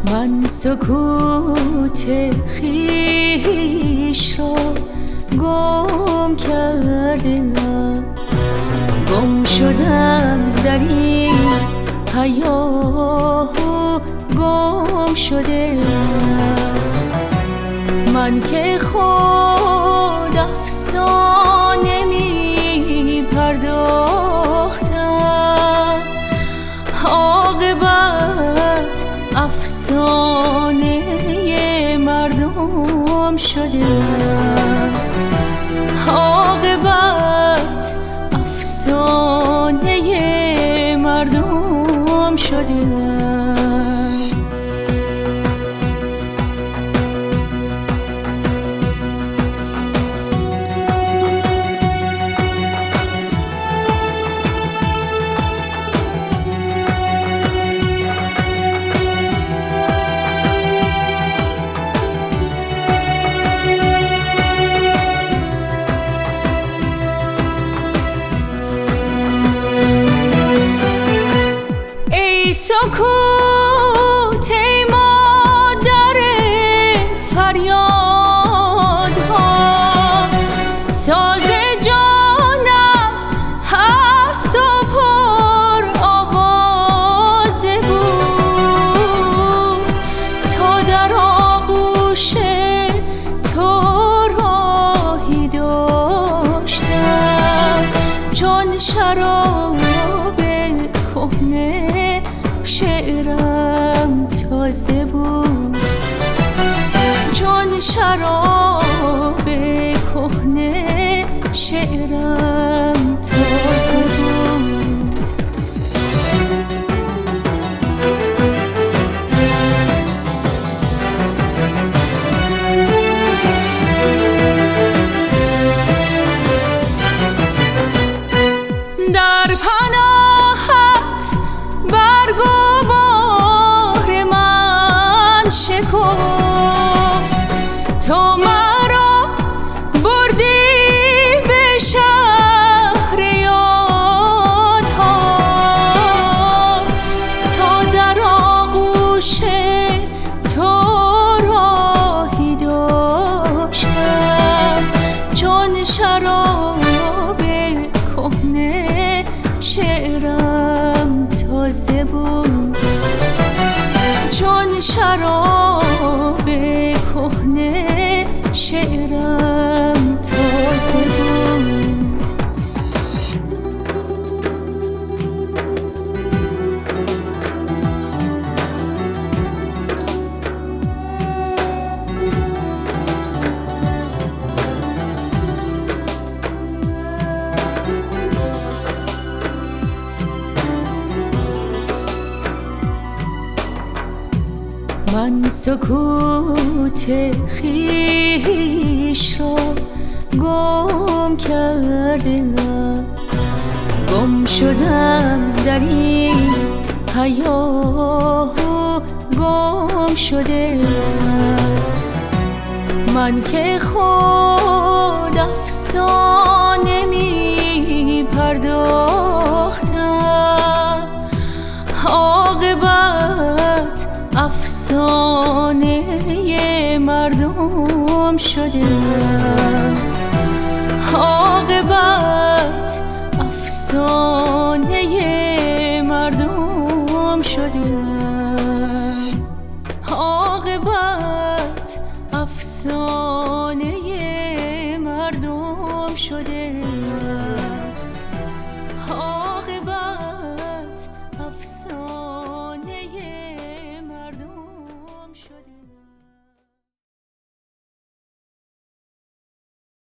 من سکوت خویش را گم کردم، گم شدم در این حیات، گم شده من که خود افسانه می پرداختم، عاقبت افسانه مردم شده، عاقبت افسانه مردم شده. سکوت ای مادر فریادها، ساز جانم هست و پر آوازه بود، تا در آغوش تو راهی داشتم، چون شراب کهنه شعرم تازه بود، چون شراب کهنه شعرم تازه بود. در پناهت برگ و بار من شکفت، تو مرا بردی به شهر یادها، تا در آغوش تو راهی داشتم، چون شراب کهنه شعرم تازه بود، چون شراب کهنه شعرم تازه بود. من سکوت خویش را گم کردم، گم شدم در این حیات، گم شده من که خود افسانه می پرداختم، عاقبت افسانه مردم شده، عاقبت افسانه